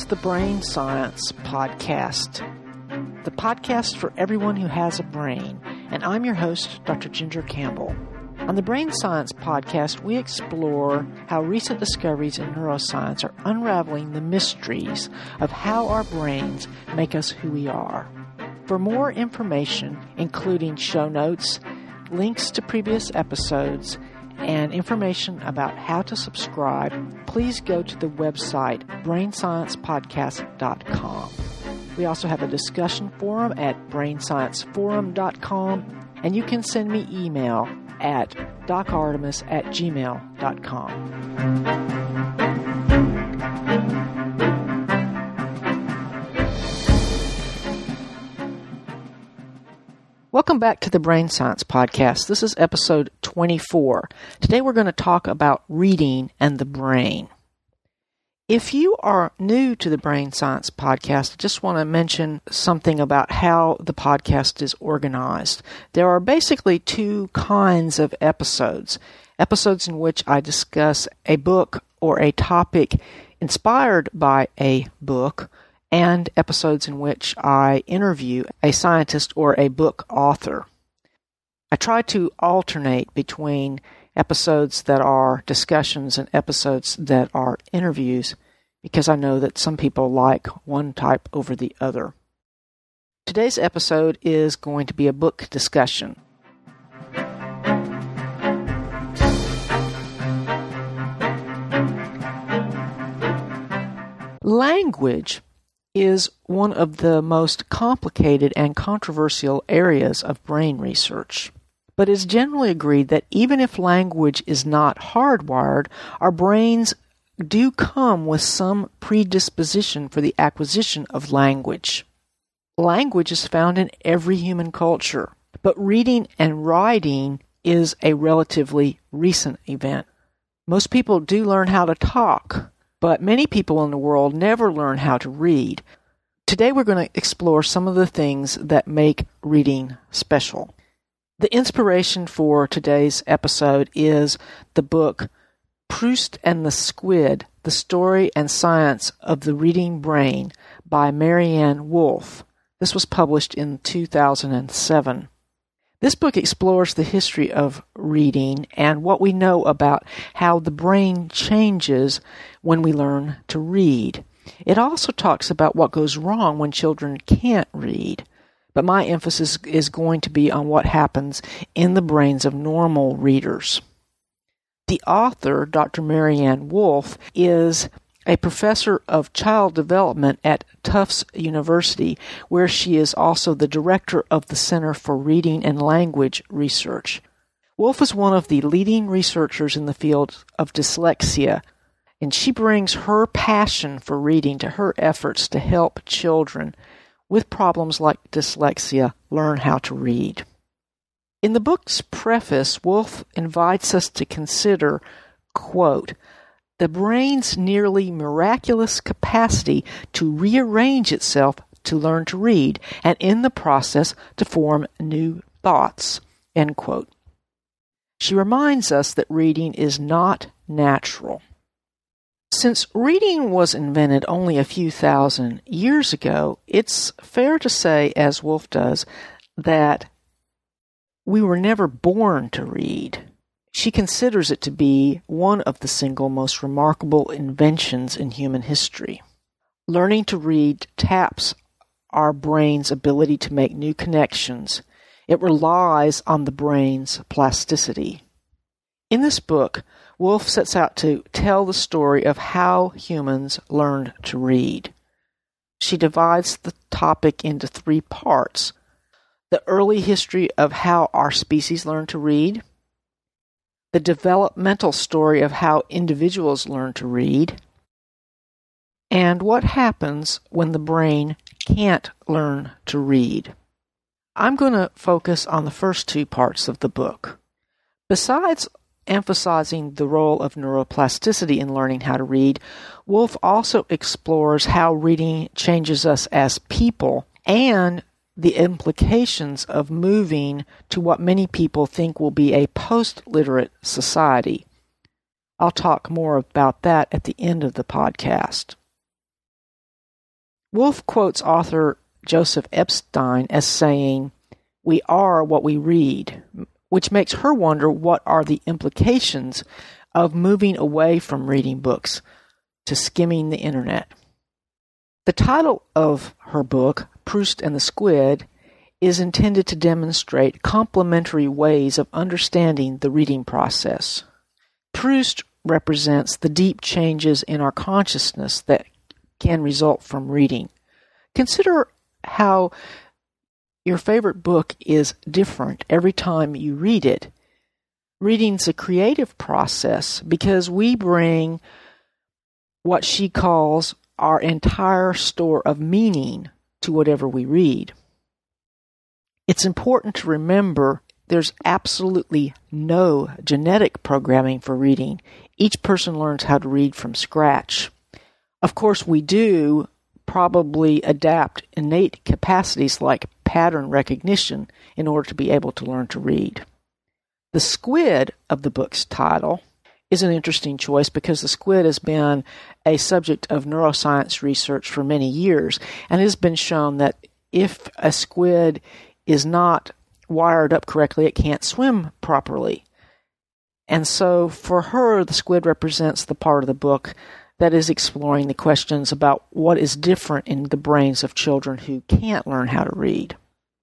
the Brain Science Podcast, the podcast for everyone who has a brain, and I'm your host, Dr. Ginger Campbell. On the Brain Science Podcast, we explore how recent discoveries in neuroscience are unraveling the mysteries of how our brains make us who we are. For more information, including show notes, links to previous episodes, and information about how to subscribe, please go to the website brainsciencepodcast.com. We also have a discussion forum at brainscienceforum.com, and you can send me email at docartemis@gmail.com. Welcome back to the Brain Science Podcast. This is episode 24. Today we're going to talk about reading and the brain. If you are new to the Brain Science Podcast, I just want to mention something about how the podcast is organized. There are basically two kinds of episodes. Episodes in which I discuss a book or a topic inspired by a book, and episodes in which I interview a scientist or a book author. I try to alternate between episodes that are discussions and episodes that are interviews because I know that some people like one type over the other. Today's episode is going to be a book discussion. Language is one of the most complicated and controversial areas of brain research. But it's generally agreed that even if language is not hardwired, our brains do come with some predisposition for the acquisition of language. Language is found in every human culture, but reading and writing is a relatively recent event. Most people do learn how to talk, but many people in the world never learn how to read. Today we're going to explore some of the things that make reading special. The inspiration for today's episode is the book Proust and the Squid, The Story and Science of the Reading Brain by Maryanne Wolf. This was published in 2007. This book explores the history of reading and what we know about how the brain changes when we learn to read. It also talks about what goes wrong when children can't read, but my emphasis is going to be on what happens in the brains of normal readers. The author, Dr. Maryanne Wolf, is a professor of child development at Tufts University, where she is also the director of the Center for Reading and Language Research. Wolf is one of the leading researchers in the field of dyslexia, and she brings her passion for reading to her efforts to help children with problems like dyslexia learn how to read. In the book's preface, Wolf invites us to consider, quote, the brain's nearly miraculous capacity to rearrange itself to learn to read, and in the process to form new thoughts, end quote. She reminds us that reading is not natural. Since reading was invented only a few thousand years ago, it's fair to say, as Wolf does, that we were never born to read. She considers it to be one of the single most remarkable inventions in human history. Learning to read taps our brain's ability to make new connections. It relies on the brain's plasticity. In this book, Wolf sets out to tell the story of how humans learned to read. She divides the topic into three parts: the early history of how our species learned to read, the developmental story of how individuals learn to read, and what happens when the brain can't learn to read. I'm going to focus on the first two parts of the book. Besides emphasizing the role of neuroplasticity in learning how to read, Wolf also explores how reading changes us as people and the implications of moving to what many people think will be a post-literate society. I'll talk more about that at the end of the podcast. Woolf quotes author Joseph Epstein as saying, "We are what we read," which makes her wonder what are the implications of moving away from reading books to skimming the internet. The title of her book, Proust and the Squid, is intended to demonstrate complementary ways of understanding the reading process. Proust represents the deep changes in our consciousness that can result from reading. Consider how your favorite book is different every time you read it. Reading's a creative process because we bring what she calls our entire store of meaning to whatever we read. It's important to remember there's absolutely no genetic programming for reading. Each person learns how to read from scratch. Of course, we do probably adapt innate capacities like pattern recognition in order to be able to learn to read. The squid of the book's title is an interesting choice because the squid has been a subject of neuroscience research for many years, and it has been shown that if a squid is not wired up correctly, it can't swim properly. And so for her, the squid represents the part of the book that is exploring the questions about what is different in the brains of children who can't learn how to read.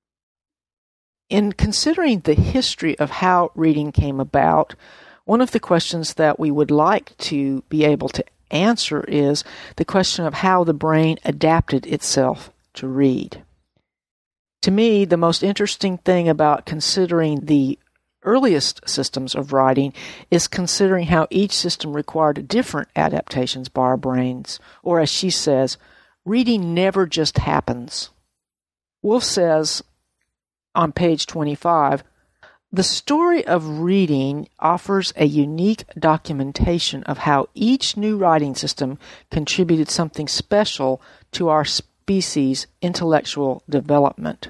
In considering the history of how reading came about, one of the questions that we would like to be able to answer is the question of how the brain adapted itself to read. To me, the most interesting thing about considering the earliest systems of writing is considering how each system required different adaptations by our brains, or as she says, reading never just happens. Woolf says on page 25, the story of reading offers a unique documentation of how each new writing system contributed something special to our species' intellectual development.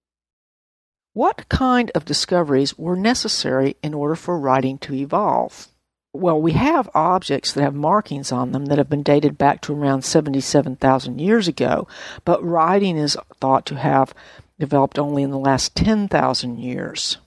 What kind of discoveries were necessary in order for writing to evolve? Well, we have objects that have markings on them that have been dated back to around 77,000 years ago, but writing is thought to have developed only in the last 10,000 years.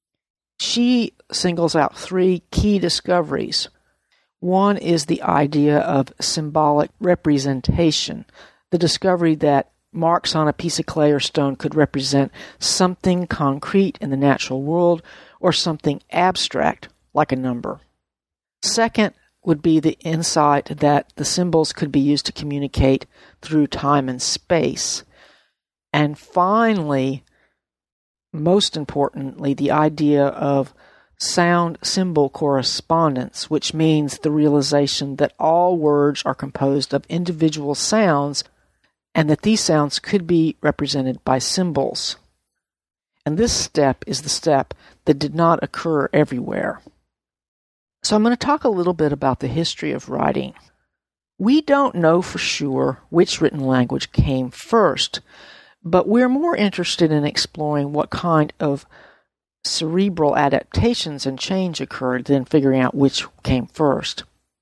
She singles out three key discoveries. One is the idea of symbolic representation, the discovery that marks on a piece of clay or stone could represent something concrete in the natural world or something abstract like a number. Second would be the insight that the symbols could be used to communicate through time and space. And finally, most importantly, the idea of sound-symbol correspondence, which means the realization that all words are composed of individual sounds and that these sounds could be represented by symbols. And this step is the step that did not occur everywhere. So I'm going to talk a little bit about the history of writing. We don't know for sure which written language came first, but we're more interested in exploring what kind of cerebral adaptations and change occurred than figuring out which came first.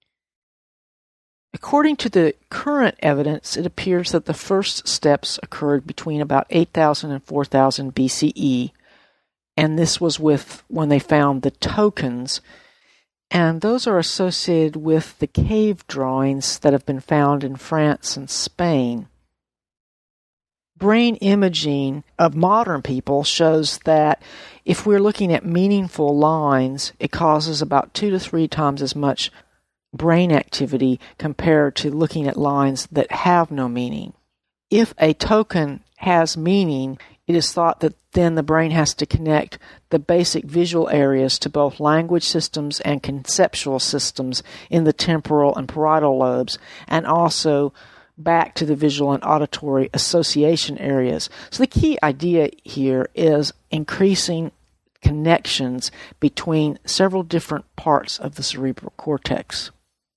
According to the current evidence, it appears that the first steps occurred between about 8,000 and 4,000 BCE, and this was with when they found the tokens, and those are associated with the cave drawings that have been found in France and Spain. Brain imaging of modern people shows that if we're looking at meaningful lines, it causes about 2 to 3 times as much brain activity compared to looking at lines that have no meaning. If a token has meaning, it is thought that then the brain has to connect the basic visual areas to both language systems and conceptual systems in the temporal and parietal lobes, and also back to the visual and auditory association areas. So the key idea here is increasing connections between several different parts of the cerebral cortex.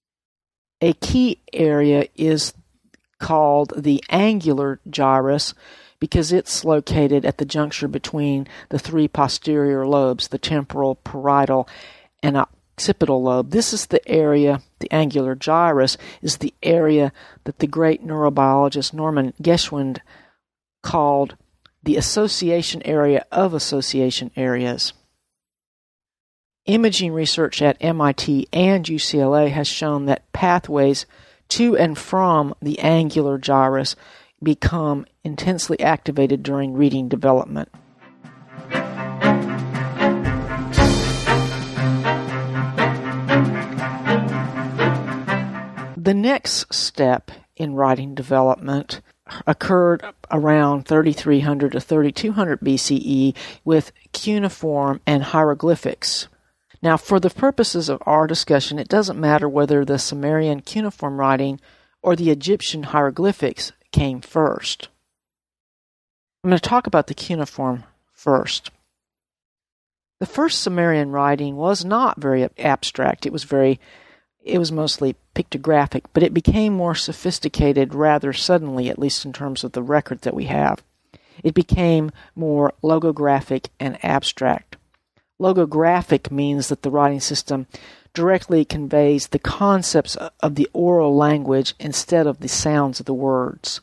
A key area is called the angular gyrus because it's located at the juncture between the 3 posterior lobes, the temporal, parietal, and occipital lobe. This is the area, the angular gyrus, is the area that the great neurobiologist Norman Geschwind called the association area of association areas. Imaging research at MIT and UCLA has shown that pathways to and from the angular gyrus become intensely activated during reading development. The next step in writing development occurred around 3300 to 3200 BCE with cuneiform and hieroglyphics. Now, for the purposes of our discussion, it doesn't matter whether the Sumerian cuneiform writing or the Egyptian hieroglyphics came first. I'm going to talk about the cuneiform first. The first Sumerian writing was not very abstract. It was mostly pictographic, but it became more sophisticated rather suddenly, at least in terms of the record that we have. It became more logographic and abstract. Logographic means that the writing system directly conveys the concepts of the oral language instead of the sounds of the words.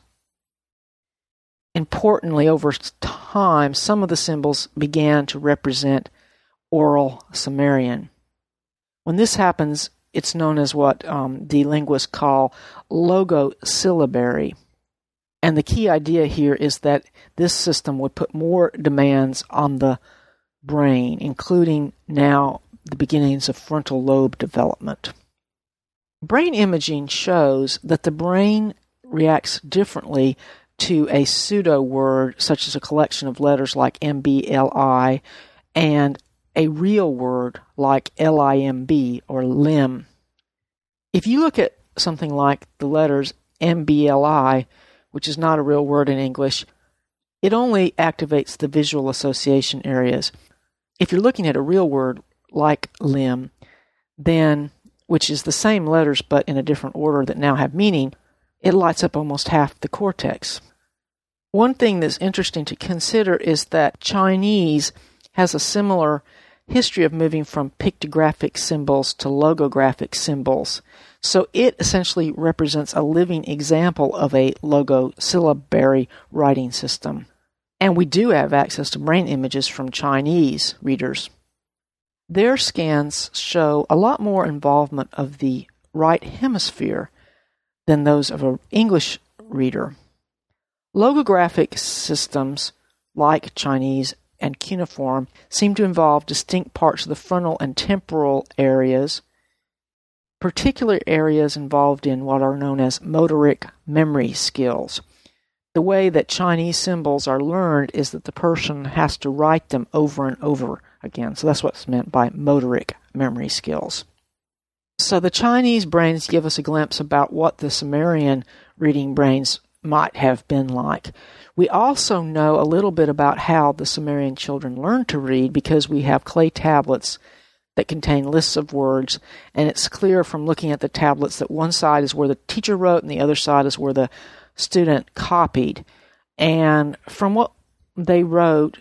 Importantly, over time, some of the symbols began to represent oral Sumerian. When this happens, it's known as what the linguists call logosyllabary. And the key idea here is that this system would put more demands on the brain, including now the beginnings of frontal lobe development. Brain imaging shows that the brain reacts differently to a pseudo word, such as a collection of letters like MBLI, and a real word like LIMB or limb. If you look at something like the letters MBLI, which is not a real word in English, it only activates the visual association areas. If you're looking at a real word like limb, then, which is the same letters but in a different order that now have meaning, it lights up almost half the cortex. One thing that's interesting to consider is that Chinese has a similar history of moving from pictographic symbols to logographic symbols. So it essentially represents a living example of a logosyllabary writing system. And we do have access to brain images from Chinese readers. Their scans show a lot more involvement of the right hemisphere than those of an English reader. Logographic systems, like Chinese and cuneiform, seem to involve distinct parts of the frontal and temporal areas, particular areas involved in what are known as motoric memory skills. The way that Chinese symbols are learned is that the person has to write them over and over again. So that's what's meant by motoric memory skills. So the Chinese brains give us a glimpse about what the Sumerian reading brains might have been like. We also know a little bit about how the Sumerian children learned to read because we have clay tablets that contain lists of words, and it's clear from looking at the tablets that one side is where the teacher wrote and the other side is where the student copied. And from what they wrote,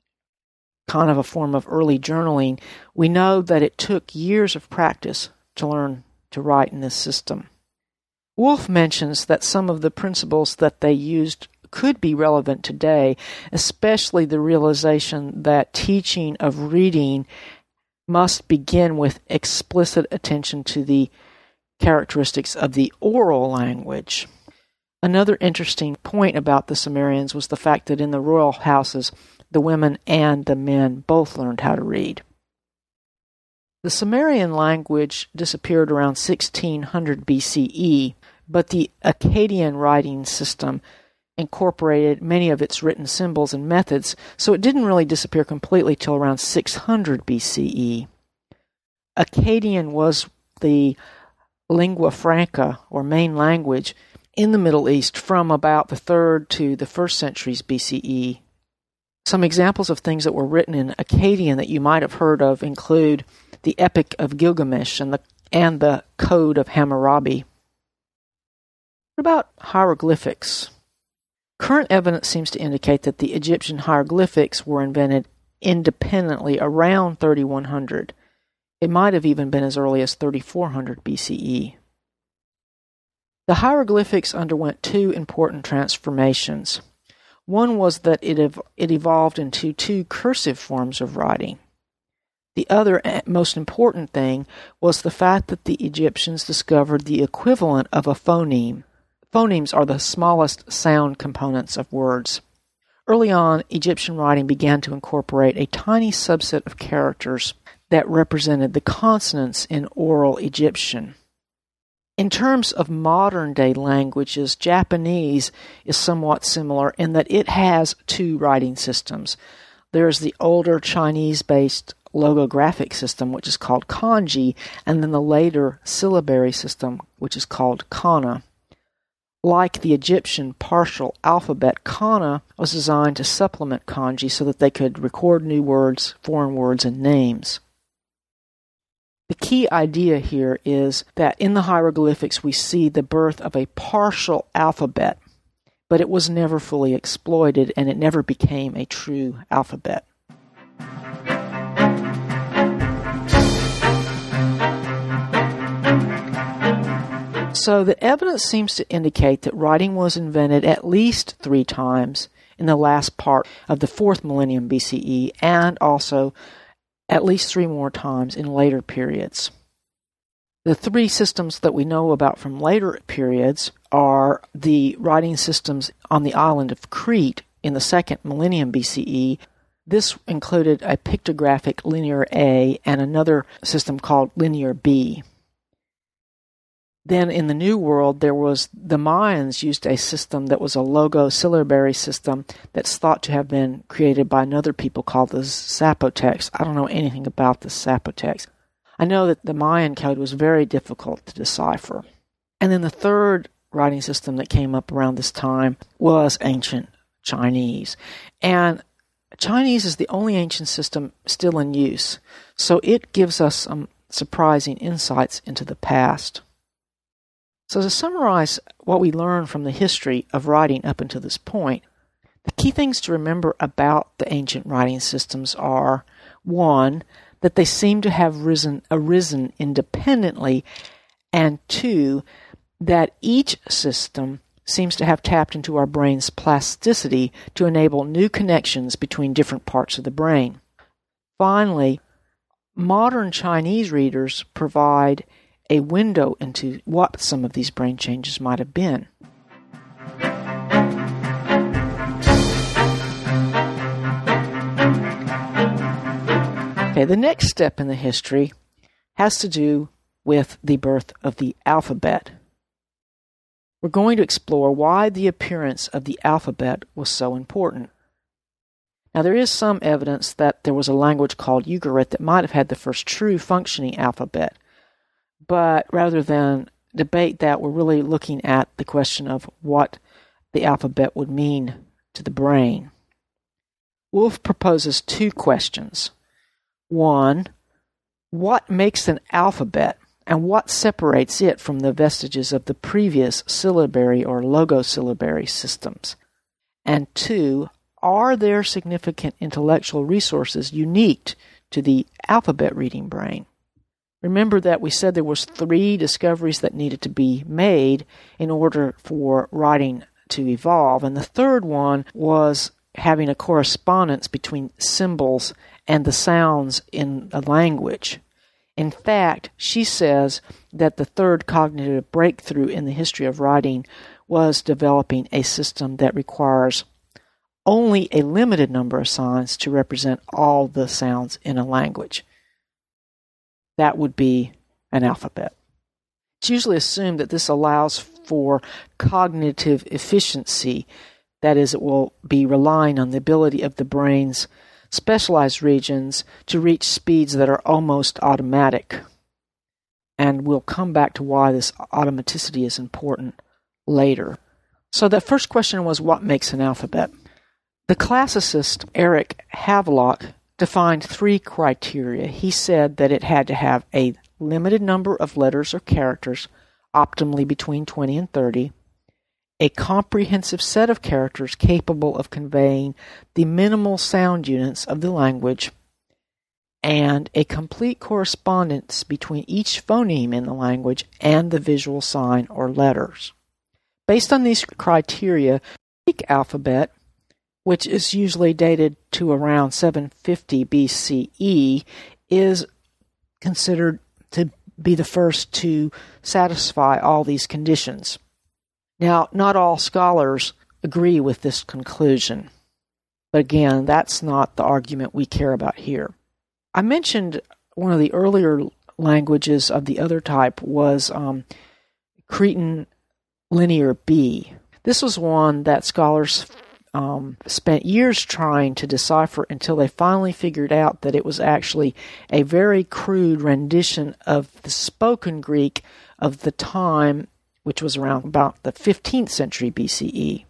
kind of a form of early journaling, we know that it took years of practice to learn to write in this system. Wolff mentions that some of the principles that they used could be relevant today, especially the realization that teaching of reading must begin with explicit attention to the characteristics of the oral language. Another interesting point about the Sumerians was the fact that in the royal houses, the women and the men both learned how to read. The Sumerian language disappeared around 1600 BCE, but the Akkadian writing system incorporated many of its written symbols and methods, so it didn't really disappear completely till around 600 BCE. Akkadian was the lingua franca, or main language, in the Middle East from about the 3rd to the 1st centuries BCE. Some examples of things that were written in Akkadian that you might have heard of include the Epic of Gilgamesh and the Code of Hammurabi. What about hieroglyphics? Current evidence seems to indicate that the Egyptian hieroglyphics were invented independently around 3100. It might have even been as early as 3400 BCE. The hieroglyphics underwent two important transformations. One was that it evolved into two cursive forms of writing. The other, most important thing, was the fact that the Egyptians discovered the equivalent of a phoneme. Phonemes are the smallest sound components of words. Early on, Egyptian writing began to incorporate a tiny subset of characters that represented the consonants in oral Egyptian. In terms of modern-day languages, Japanese is somewhat similar in that it has two writing systems. There's the older Chinese-based logographic system, which is called kanji, and then the later syllabary system, which is called kana. Like the Egyptian partial alphabet, kana was designed to supplement kanji so that they could record new words, foreign words, and names. The key idea here is that in the hieroglyphics we see the birth of a partial alphabet, but it was never fully exploited and it never became a true alphabet. So the evidence seems to indicate that writing was invented at least 3 times in the last part of the 4th millennium BCE and also at least 3 more times in later periods. The 3 systems that we know about from later periods are the writing systems on the island of Crete in the 2nd millennium BCE. This included a pictographic Linear A and another system called Linear B. Then in the New World, the Mayans used a system that was a logo-syllabary system that's thought to have been created by another people called the Zapotecs. I don't know anything about the Zapotecs. I know that the Mayan code was very difficult to decipher. And then the third writing system that came up around this time was ancient Chinese. And Chinese is the only ancient system still in use, so it gives us some surprising insights into the past. So to summarize what we learned from the history of writing up until this point, the key things to remember about the ancient writing systems are, 1, that they seem to have arisen independently, and 2, that each system seems to have tapped into our brain's plasticity to enable new connections between different parts of the brain. Finally, modern Chinese readers provide a window into what some of these brain changes might have been. Okay, the next step in the history has to do with the birth of the alphabet. We're going to explore why the appearance of the alphabet was so important. Now, there is some evidence that there was a language called Ugarit that might have had the first true functioning alphabet. But rather than debate that, we're really looking at the question of what the alphabet would mean to the brain. Wolff proposes 2 questions. 1, what makes an alphabet, and what separates it from the vestiges of the previous syllabary or logosyllabary systems? And 2, are there significant intellectual resources unique to the alphabet reading brain? Remember that we said there was 3 discoveries that needed to be made in order for writing to evolve, and the third one was having a correspondence between symbols and the sounds in a language. In fact, she says that the third cognitive breakthrough in the history of writing was developing a system that requires only a limited number of signs to represent all the sounds in a language. That would be an alphabet. It's usually assumed that this allows for cognitive efficiency. That is, it will be relying on the ability of the brain's specialized regions to reach speeds that are almost automatic. And we'll come back to why this automaticity is important later. So the first question was, what makes an alphabet? The classicist Eric Havelock defined 3 criteria. He said that it had to have a limited number of letters or characters, optimally between 20 and 30, a comprehensive set of characters capable of conveying the minimal sound units of the language, and a complete correspondence between each phoneme in the language and the visual sign or letters. Based on these criteria, the Greek alphabet, which is usually dated to around 750 BCE, is considered to be the first to satisfy all these conditions. Now, not all scholars agree with this conclusion, but again, that's not the argument we care about here. I mentioned one of the earlier languages of the other type was Cretan Linear B. This was one that scholars spent years trying to decipher until they finally figured out that it was actually a very crude rendition of the spoken Greek of the time, which was around about the 15th century BCE.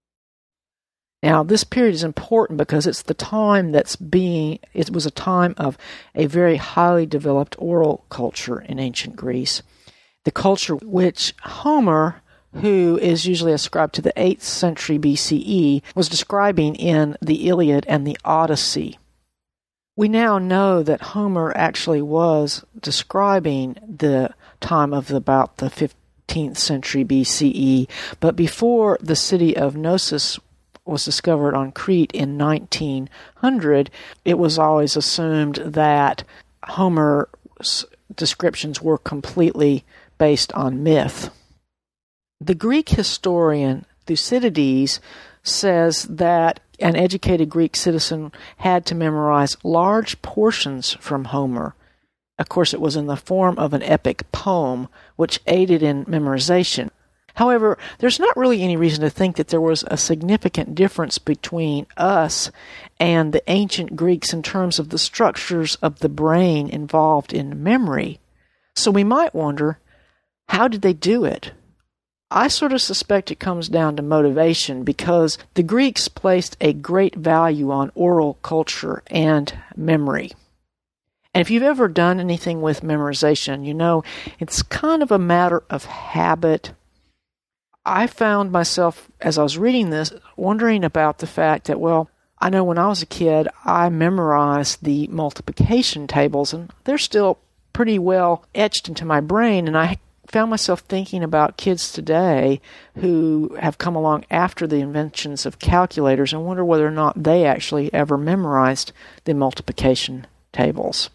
Now, this period is important because it's the time it was a time of a very highly developed oral culture in ancient Greece. The culture which Homer, who is usually ascribed to the 8th century BCE, was describing in the Iliad and the Odyssey. We now know that Homer actually was describing the time of about the 15th century BCE, but before the city of Knossos was discovered on Crete in 1900, it was always assumed that Homer's descriptions were completely based on myth. The Greek historian Thucydides says that an educated Greek citizen had to memorize large portions from Homer. Of course, it was in the form of an epic poem, which aided in memorization. However, there's not really any reason to think that there was a significant difference between us and the ancient Greeks in terms of the structures of the brain involved in memory. So we might wonder, how did they do it? I sort of suspect it comes down to motivation, because the Greeks placed a great value on oral culture and memory. And if you've ever done anything with memorization, you know it's kind of a matter of habit. I found myself, as I was reading this, wondering about the fact that, well, I know when I was a kid, I memorized the multiplication tables, and they're still pretty well etched into my brain, and I found myself thinking about kids today who have come along after the inventions of calculators and wonder whether or not they actually ever memorized the multiplication tables.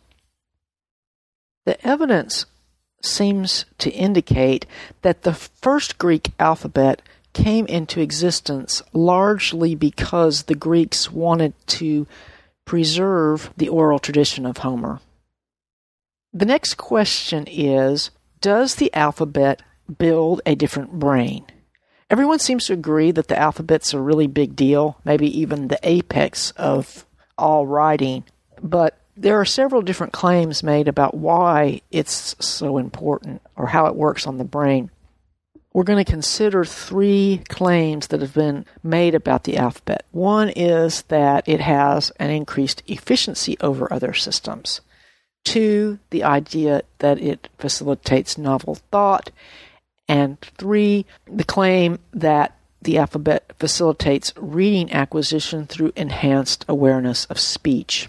The evidence seems to indicate that the first Greek alphabet came into existence largely because the Greeks wanted to preserve the oral tradition of Homer. The next question is, does the alphabet build a different brain? Everyone seems to agree that the alphabet's a really big deal, maybe even the apex of all writing, but there are several different claims made about why it's so important or how it works on the brain. We're going to consider 3 claims that have been made about the alphabet. One is that it has an increased efficiency over other systems. 2, the idea that it facilitates novel thought. And 3, the claim that the alphabet facilitates reading acquisition through enhanced awareness of speech.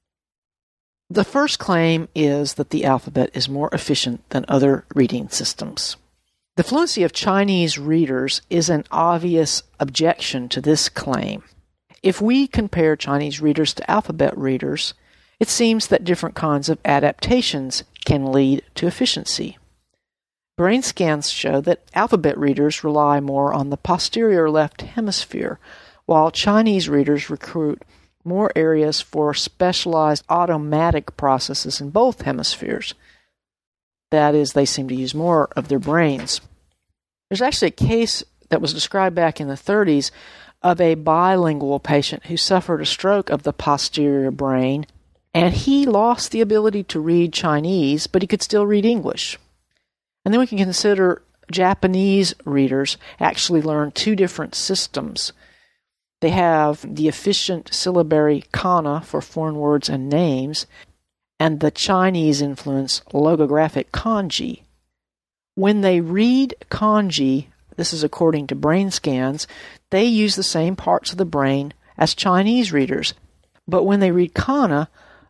The first claim is that the alphabet is more efficient than other reading systems. The fluency of Chinese readers is an obvious objection to this claim. If we compare Chinese readers to alphabet readers, it seems that different kinds of adaptations can lead to efficiency. Brain scans show that alphabet readers rely more on the posterior left hemisphere, while Chinese readers recruit more areas for specialized automatic processes in both hemispheres. That is, they seem to use more of their brains. There's actually a case that was described back in the 30s of a bilingual patient who suffered a stroke of the posterior brain, and he lost the ability to read Chinese, but he could still read English. And then we can consider Japanese readers actually learn 2 different systems. They have the efficient syllabary kana for foreign words and names, and the Chinese influence logographic kanji. When they read kanji, this is according to brain scans, they use the same parts of the brain as Chinese readers. But when they read kana,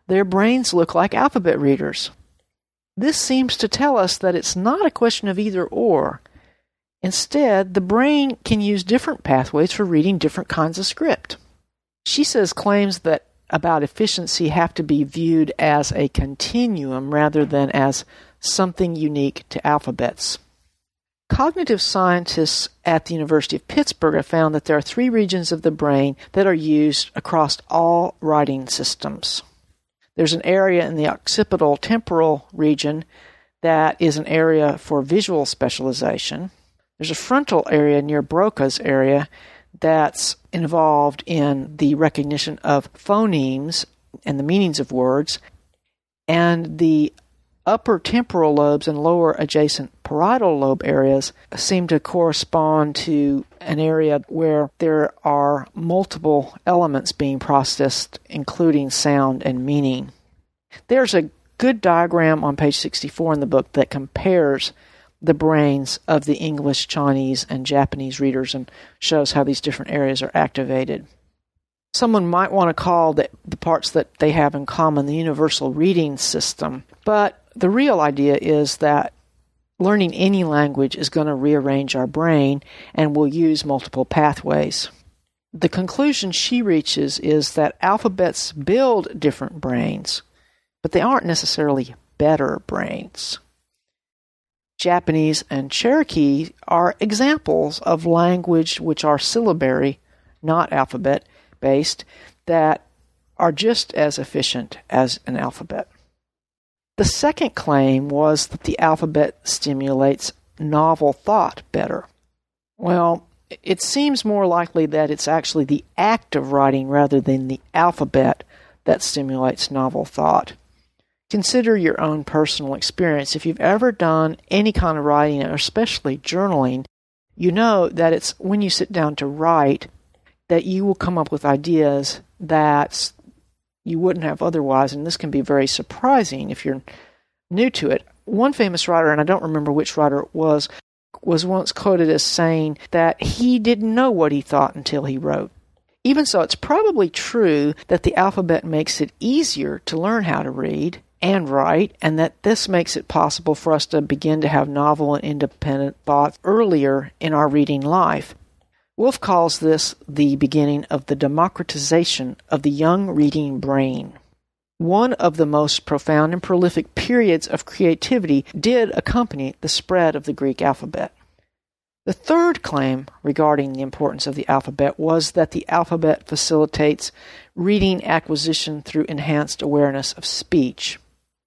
their brains look like alphabet readers. This seems to tell us that it's not a question of either or. Instead, the brain can use different pathways for reading different kinds of script. She says claims that about efficiency have to be viewed as a continuum rather than as something unique to alphabets. Cognitive scientists at the University of Pittsburgh have found that there are 3 regions of the brain that are used across all writing systems. There's an area in the occipital temporal region that is an area for visual specialization. There's a frontal area near Broca's area that's involved in the recognition of phonemes and the meanings of words. And the upper temporal lobes and lower adjacent parietal lobe areas seem to correspond to an area where there are multiple elements being processed, including sound and meaning. There's a good diagram on page 64 in the book that compares the brains of the English, Chinese, and Japanese readers and shows how these different areas are activated. Someone might want to call the parts that they have in common the universal reading system, but the real idea is that learning any language is going to rearrange our brain and will use multiple pathways. The conclusion she reaches is that alphabets build different brains, but they aren't necessarily better brains. Japanese and Cherokee are examples of language which are syllabary, not alphabet-based, that are just as efficient as an alphabet. The second claim was that the alphabet stimulates novel thought better. Well, it seems more likely that it's actually the act of writing rather than the alphabet that stimulates novel thought. Consider your own personal experience. If you've ever done any kind of writing, or especially journaling, you know that it's when you sit down to write that you will come up with ideas that you wouldn't have otherwise, and this can be very surprising if you're new to it. One famous writer, and I don't remember which writer it was once quoted as saying that he didn't know what he thought until he wrote. Even so, it's probably true that the alphabet makes it easier to learn how to read and write, and that this makes it possible for us to begin to have novel and independent thoughts earlier in our reading life. Wolff calls this the beginning of the democratization of the young reading brain. One of the most profound and prolific periods of creativity did accompany the spread of the Greek alphabet. The third claim regarding the importance of the alphabet was that the alphabet facilitates reading acquisition through enhanced awareness of speech.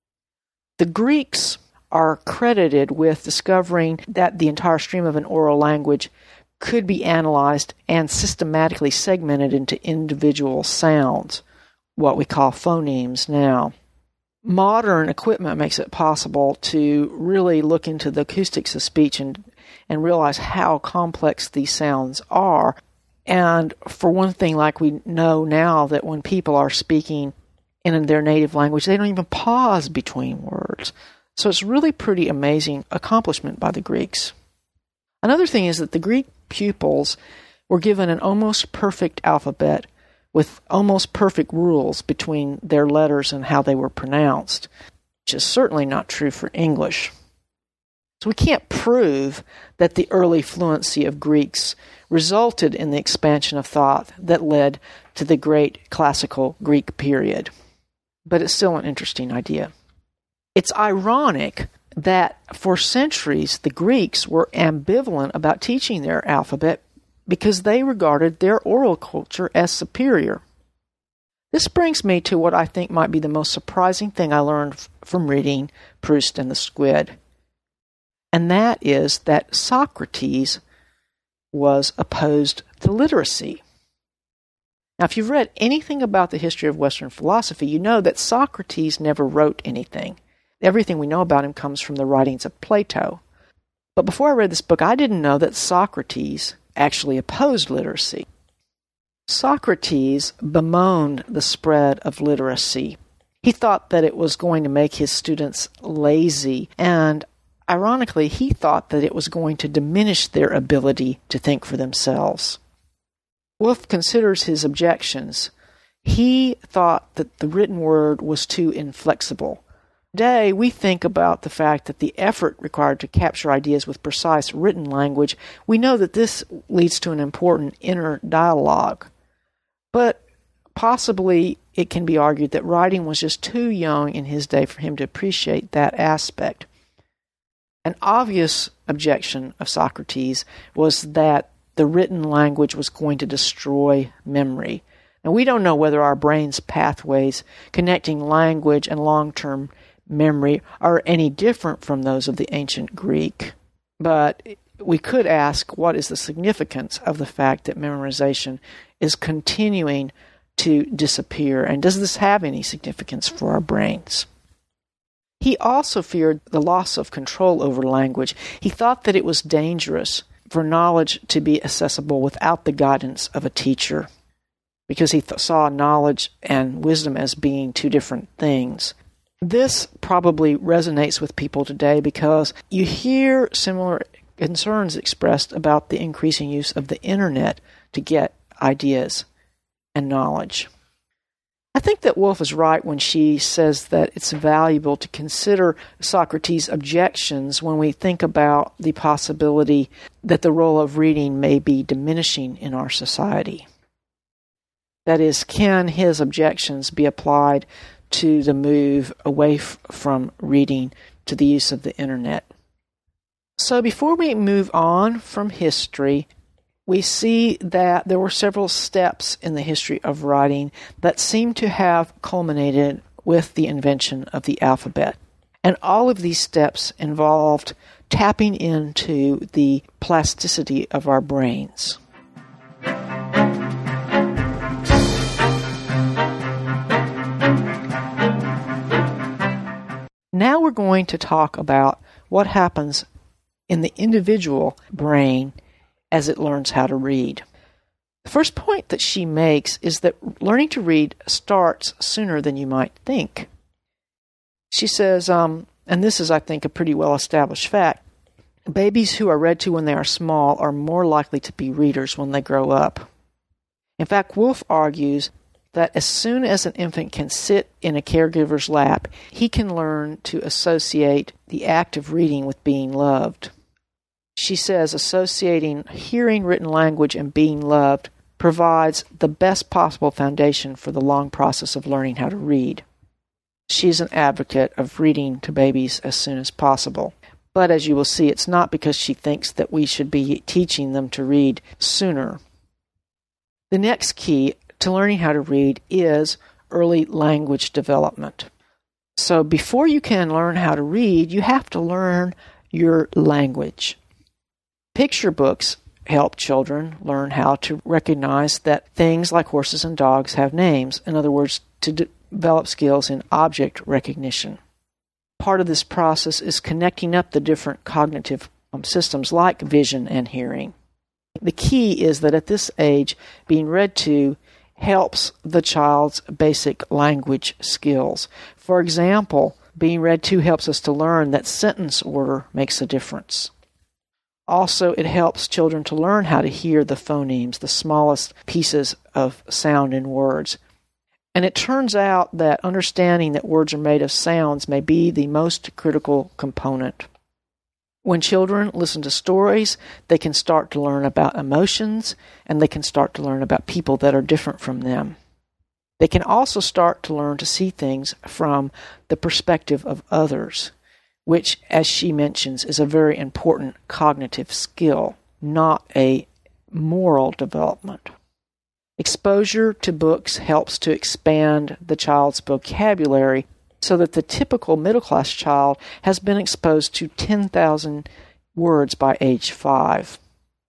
The Greeks are credited with discovering that the entire stream of an oral language could be analyzed and systematically segmented into individual sounds, what we call phonemes now. Modern equipment makes it possible to really look into the acoustics of speech and realize how complex these sounds are. And for one thing, like we know now that when people are speaking in their native language, they don't even pause between words. So it's really pretty amazing accomplishment by the Greeks. Another thing is that the Greek pupils were given an almost perfect alphabet with almost perfect rules between their letters and how they were pronounced, which is certainly not true for English. So we can't prove that the early fluency of Greeks resulted in the expansion of thought that led to the great classical Greek period. But it's still an interesting idea. It's ironic that for centuries the Greeks were ambivalent about teaching their alphabet because they regarded their oral culture as superior. This brings me to what I think might be the most surprising thing I learned from reading Proust and the Squid. And that is that Socrates was opposed to literacy. Now, if you've read anything about the history of Western philosophy, you know that Socrates never wrote anything. Everything we know about him comes from the writings of Plato. But before I read this book, I didn't know that Socrates actually opposed literacy. Socrates bemoaned the spread of literacy. He thought that it was going to make his students lazy, and ironically, he thought that it was going to diminish their ability to think for themselves. Wolff considers his objections. He thought that the written word was too inflexible. Today, we think about the fact that the effort required to capture ideas with precise written language, we know that this leads to an important inner dialogue. But possibly it can be argued that writing was just too young in his day for him to appreciate that aspect. An obvious objection of Socrates was that the written language was going to destroy memory. Now, we don't know whether our brain's pathways connecting language and long-term memory are any different from those of the ancient Greek. But we could ask, what is the significance of the fact that memorization is continuing to disappear? And does this have any significance for our brains? He also feared the loss of control over language. He thought that it was dangerous for knowledge to be accessible without the guidance of a teacher, because he saw knowledge and wisdom as being two different things. This probably resonates with people today because you hear similar concerns expressed about the increasing use of the internet to get ideas and knowledge. I think that Woolf is right when she says that it's valuable to consider Socrates' objections when we think about the possibility that the role of reading may be diminishing in our society. That is, can his objections be applied to the move away from reading to the use of the internet? So before we move on from history, we see that there were several steps in the history of writing that seem to have culminated with the invention of the alphabet. And all of these steps involved tapping into the plasticity of our brains. Now we're going to talk about what happens in the individual brain as it learns how to read. The first point that she makes is that learning to read starts sooner than you might think. She says, and this is, I think, a pretty well-established fact, babies who are read to when they are small are more likely to be readers when they grow up. In fact, Woolf argues that as soon as an infant can sit in a caregiver's lap, he can learn to associate the act of reading with being loved. She says associating hearing written language and being loved provides the best possible foundation for the long process of learning how to read. She's an advocate of reading to babies as soon as possible. But as you will see, it's not because she thinks that we should be teaching them to read sooner. The next key to learning how to read is early language development. So before you can learn how to read, you have to learn your language. Picture books help children learn how to recognize that things like horses and dogs have names. In other words, to develop skills in object recognition. Part of this process is connecting up the different cognitive systems like vision and hearing. The key is that at this age, being read to helps the child's basic language skills. For example, being read to helps us to learn that sentence order makes a difference. Also, it helps children to learn how to hear the phonemes, the smallest pieces of sound in words. And it turns out that understanding that words are made of sounds may be the most critical component. When children listen to stories, they can start to learn about emotions, and they can start to learn about people that are different from them. They can also start to learn to see things from the perspective of others, which, as she mentions, is a very important cognitive skill, not a moral development. Exposure to books helps to expand the child's vocabulary so that the typical middle-class child has been exposed to 10,000 words by age 5.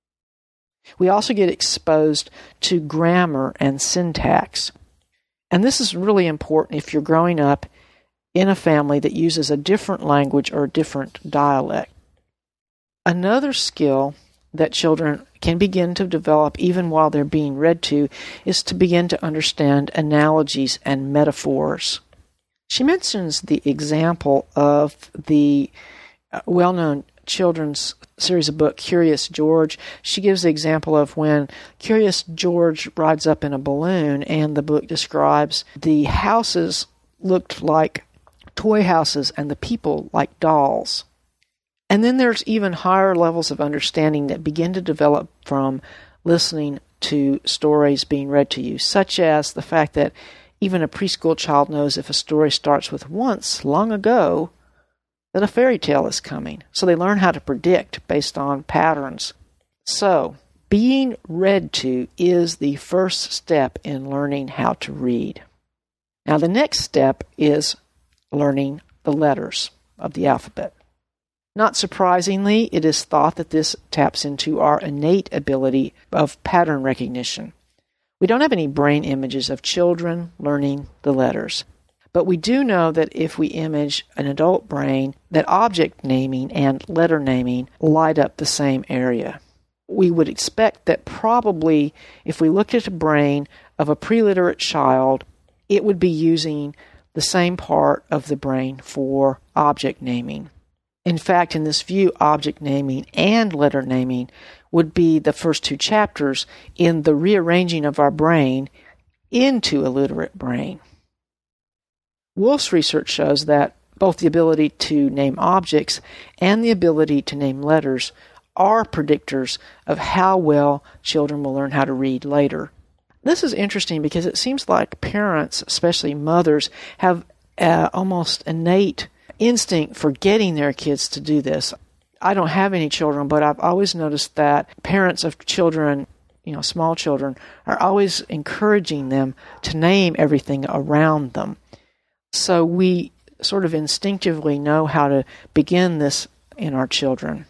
We also get exposed to grammar and syntax. And this is really important if you're growing up in a family that uses a different language or a different dialect. Another skill that children can begin to develop even while they're being read to is to begin to understand analogies and metaphors. She mentions the example of the well-known children's series of book, Curious George, she gives the example of when Curious George rides up in a balloon, and the book describes the houses looked like toy houses and the people like dolls. And then there's even higher levels of understanding that begin to develop from listening to stories being read to you, such as the fact that even a preschool child knows if a story starts with once, long ago, that a fairy tale is coming. So they learn how to predict based on patterns. So, being read to is the first step in learning how to read. Now, the next step is learning the letters of the alphabet. Not surprisingly, it is thought that this taps into our innate ability of pattern recognition. We don't have any brain images of children learning the letters, but we do know that if we image an adult brain, that object naming and letter naming light up the same area. We would expect that probably if we looked at a brain of a pre-literate child, it would be using the same part of the brain for object naming. In fact, in this view, object naming and letter naming would be the first two chapters in the rearranging of our brain into a literate brain. Wolf's research shows that both the ability to name objects and the ability to name letters are predictors of how well children will learn how to read later. This is interesting because it seems like parents, especially mothers, have almost innate instinct for getting their kids to do this. I don't have any children, but I've always noticed that parents of children, small children, are always encouraging them to name everything around them. So we sort of instinctively know how to begin this in our children.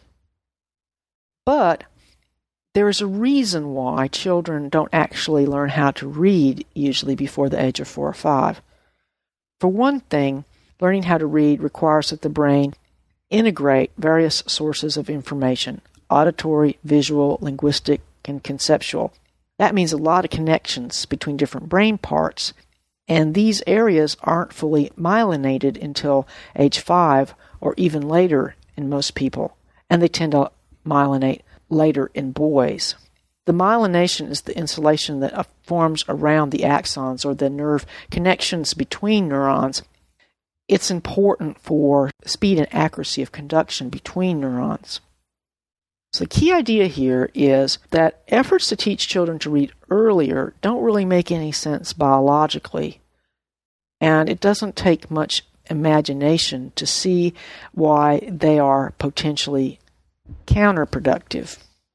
But there is a reason why children don't actually learn how to read usually before the age of 4 or 5. For one thing, learning how to read requires that the brain integrate various sources of information: auditory, visual, linguistic, and conceptual. That means a lot of connections between different brain parts, and these areas aren't fully myelinated until age 5 or even later in most people, and they tend to myelinate later in boys. The myelination is the insulation that forms around the axons or the nerve connections between neurons. It's important for speed and accuracy of conduction between neurons. So the key idea here is that efforts to teach children to read earlier don't really make any sense biologically, and it doesn't take much imagination to see why they are potentially counterproductive.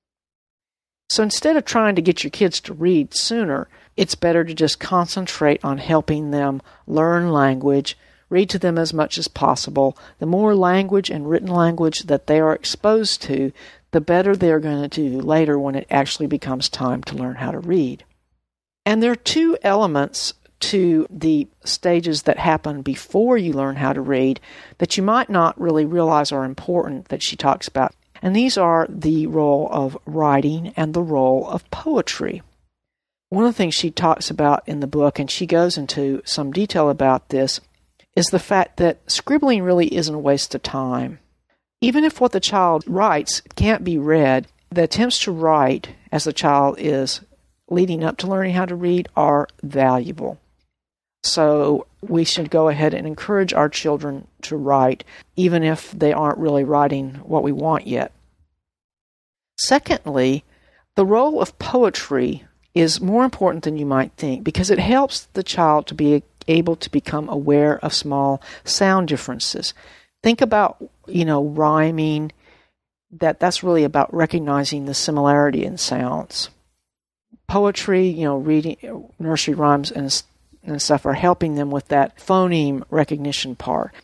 So instead of trying to get your kids to read sooner, it's better to just concentrate on helping them learn language. Read to them as much as possible. The more language and written language that they are exposed to, the better they're going to do later when it actually becomes time to learn how to read. And there are two elements to the stages that happen before you learn how to read that you might not really realize are important that she talks about. And these are the role of writing and the role of poetry. One of the things she talks about in the book, and she goes into some detail about this, is the fact that scribbling really isn't a waste of time. Even if what the child writes can't be read, the attempts to write as the child is leading up to learning how to read are valuable. So we should go ahead and encourage our children to write, even if they aren't really writing what we want yet. Secondly, the role of poetry is more important than you might think because it helps the child to be able to become aware of small sound differences. Think about, rhyming, that's really about recognizing the similarity in sounds. Poetry, reading nursery rhymes and stuff are helping them with that phoneme recognition part.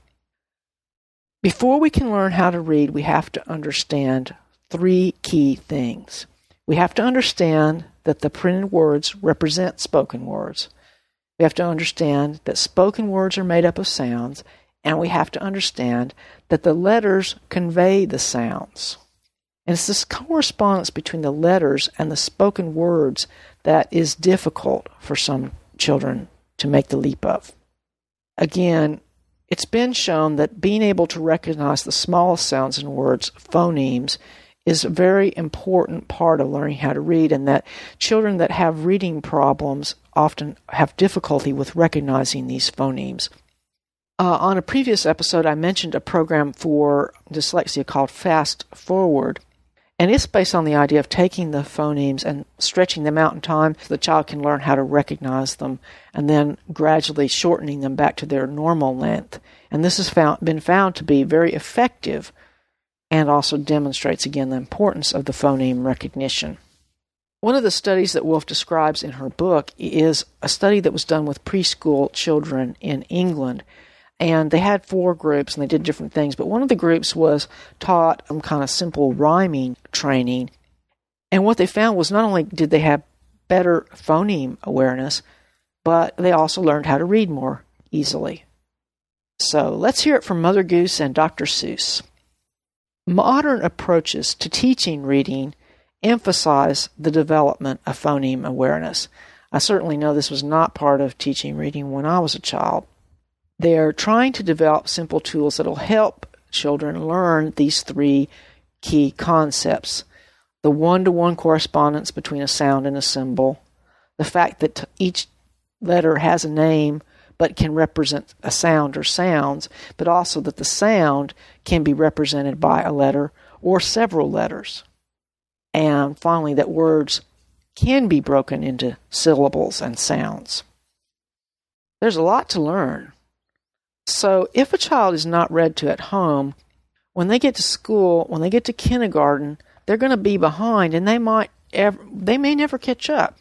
Before we can learn how to read, we have to understand 3 key things. We have to understand that the printed words represent spoken words. We have to understand that spoken words are made up of sounds, and we have to understand that the letters convey the sounds. And it's this correspondence between the letters and the spoken words that is difficult for some children to make the leap of. Again, It's been shown that being able to recognize the smallest sounds in words, phonemes, is a very important part of learning how to read, and that children that have reading problems often have difficulty with recognizing these phonemes. On a previous episode, I mentioned a program for dyslexia called Fast Forward, and it's based on the idea of taking the phonemes and stretching them out in time so the child can learn how to recognize them, and then gradually shortening them back to their normal length. And this has been found to be very effective, and also demonstrates again the importance of the phoneme recognition. One of the studies that Woolf describes in her book is a study that was done with preschool children in England. And they had 4 groups, and they did different things. But one of the groups was taught some kind of simple rhyming training. And what they found was not only did they have better phoneme awareness, but they also learned how to read more easily. So let's hear it from Mother Goose and Dr. Seuss. Modern approaches to teaching reading emphasize the development of phoneme awareness. I certainly know this was not part of teaching reading when I was a child. They're trying to develop simple tools that will help children learn these 3 key concepts. The one-to-one correspondence between a sound and a symbol, the fact that each letter has a name but can represent a sound or sounds, but also that the sound can be represented by a letter or several letters. And finally, that words can be broken into syllables and sounds. There's a lot to learn. So if a child is not read to at home, when they get to school, when they get to kindergarten, they're going to be behind, and they may never catch up.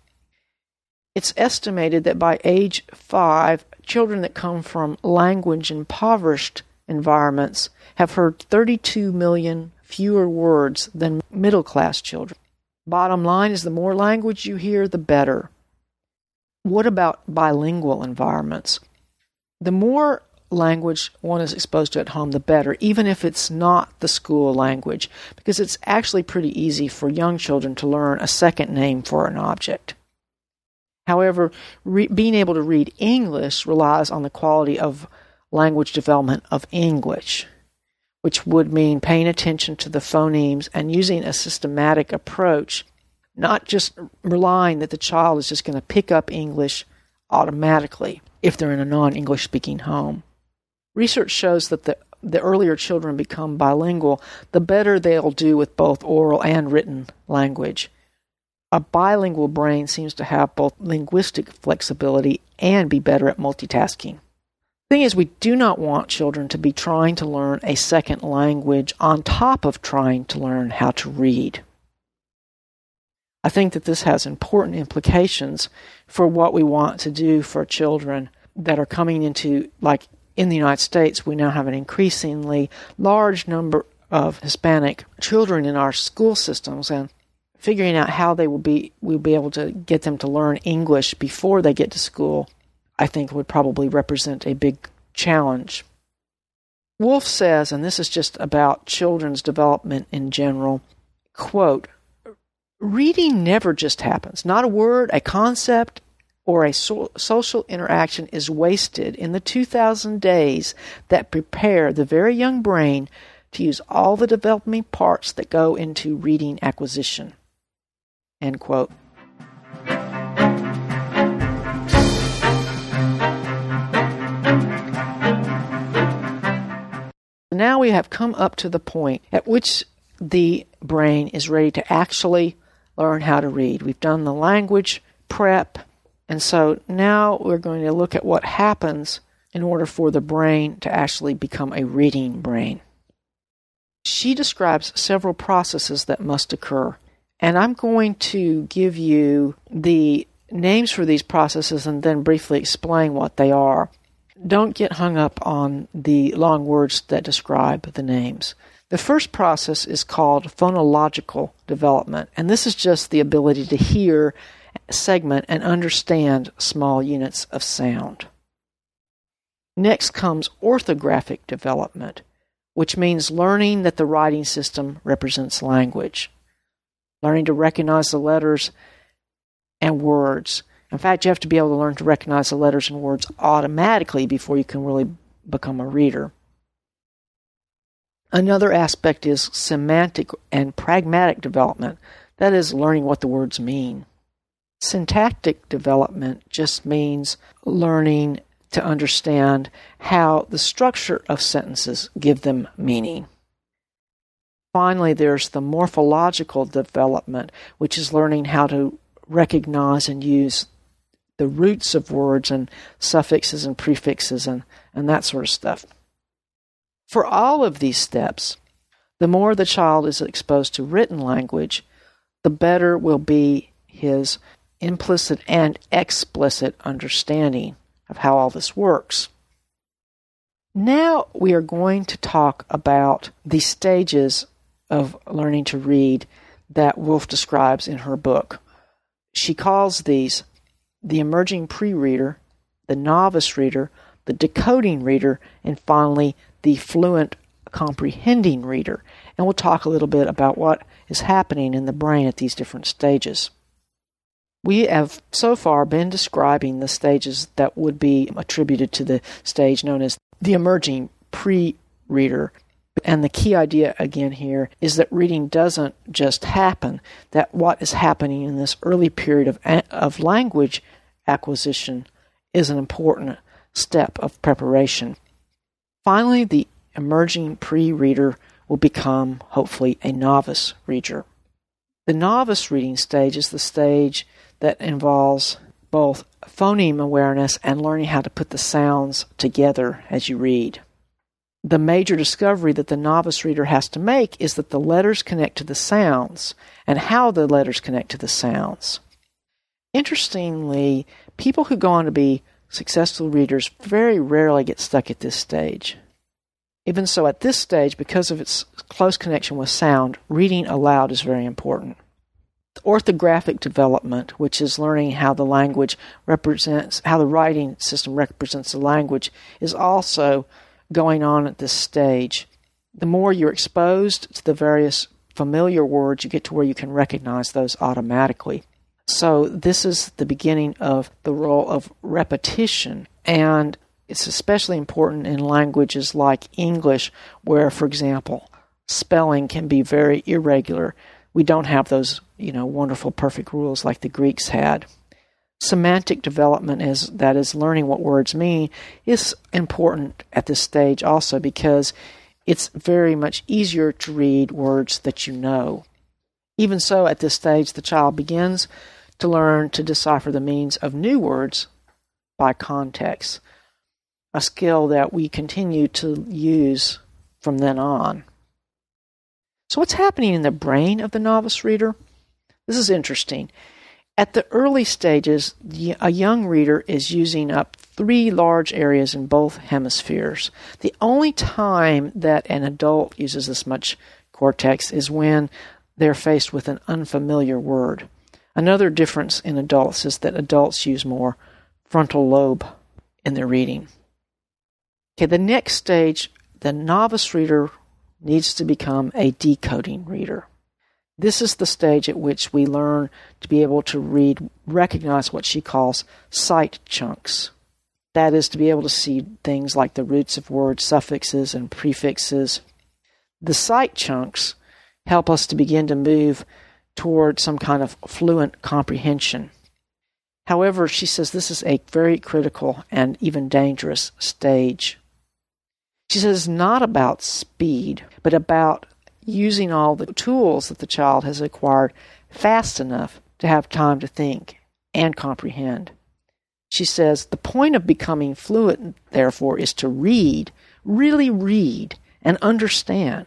It's estimated that by age 5, children that come from language-impoverished environments have heard 32 million fewer words than middle-class children. Bottom line is the more language you hear, the better. What about bilingual environments? The more language one is exposed to at home, the better, even if it's not the school language, because it's actually pretty easy for young children to learn a second name for an object. However, being able to read English relies on the quality of language development of English, which would mean paying attention to the phonemes and using a systematic approach, not just relying that the child is just going to pick up English automatically if they're in a non-English speaking home. Research shows that the earlier children become bilingual, the better they'll do with both oral and written language. A bilingual brain seems to have both linguistic flexibility and be better at multitasking. The thing is, we do not want children to be trying to learn a second language on top of trying to learn how to read. I think that this has important implications for what we want to do for children that are coming into, like in the United States, we now have an increasingly large number of Hispanic children in our school systems, and figuring out how we'll be able to get them to learn English before they get to school, I think would probably represent a big challenge. Woolf says, and this is just about children's development in general, quote, "Reading never just happens. Not a word, a concept, or a social interaction is wasted in the 2,000 days that prepare the very young brain to use all the developing parts that go into reading acquisition." End quote. Now we have come up to the point at which the brain is ready to actually learn how to read. We've done the language prep, and so now we're going to look at what happens in order for the brain to actually become a reading brain. She describes several processes that must occur, and I'm going to give you the names for these processes and then briefly explain what they are. Don't get hung up on the long words that describe the names. The first process is called phonological development, and this is just the ability to hear, segment, and understand small units of sound. Next comes orthographic development, which means learning that the writing system represents language, learning to recognize the letters and words. In fact, you have to be able to learn to recognize the letters and words automatically before you can really become a reader. Another aspect is semantic and pragmatic development, that is, learning what the words mean. Syntactic development just means learning to understand how the structure of sentences give them meaning. Finally, there's the morphological development, which is learning how to recognize and use the roots of words and suffixes and prefixes and that sort of stuff. For all of these steps, the more the child is exposed to written language, the better will be his implicit and explicit understanding of how all this works. Now we are going to talk about the stages of learning to read that Woolf describes in her book. She calls these the emerging pre-reader, the novice reader, the decoding reader, and finally the fluent comprehending reader. And we'll talk a little bit about what is happening in the brain at these different stages. We have so far been describing the stages that would be attributed to the stage known as the emerging pre-reader. And the key idea again here is that reading doesn't just happen, that what is happening in this early period of language acquisition is an important step of preparation. Finally, the emerging pre-reader will become, hopefully, a novice reader. The novice reading stage is the stage that involves both phoneme awareness and learning how to put the sounds together as you read. The major discovery that the novice reader has to make is that the letters connect to the sounds and how the letters connect to the sounds. Interestingly, people who go on to be successful readers very rarely get stuck at this stage. Even so, at this stage, because of its close connection with sound, reading aloud is very important. Orthographic development, which is learning how the language represents, how the writing system represents the language, is also going on at this stage. The more you're exposed to the various familiar words, you get to where you can recognize those automatically. So this is the beginning of the role of repetition, and it's especially important in languages like English, where, for example, spelling can be very irregular. We don't have those, wonderful perfect rules like the Greeks had. Semantic development, that is learning what words mean, is important at this stage also because it's very much easier to read words that you know. Even so, at this stage, the child begins to learn to decipher the meanings of new words by context, a skill that we continue to use from then on. So what's happening in the brain of the novice reader? This is interesting. At the early stages, a young reader is using up 3 large areas in both hemispheres. The only time that an adult uses this much cortex is when they're faced with an unfamiliar word. Another difference in adults is that adults use more frontal lobe in their reading. Okay, the next stage, the novice reader needs to become a decoding reader. This is the stage at which we learn to be able to recognize what she calls sight chunks. That is, to be able to see things like the roots of words, suffixes, and prefixes. The sight chunks help us to begin to move toward some kind of fluent comprehension. However, she says this is a very critical and even dangerous stage. She says it's not about speed, but about using all the tools that the child has acquired fast enough to have time to think and comprehend. She says the point of becoming fluent, therefore, is to read, really read, and understand.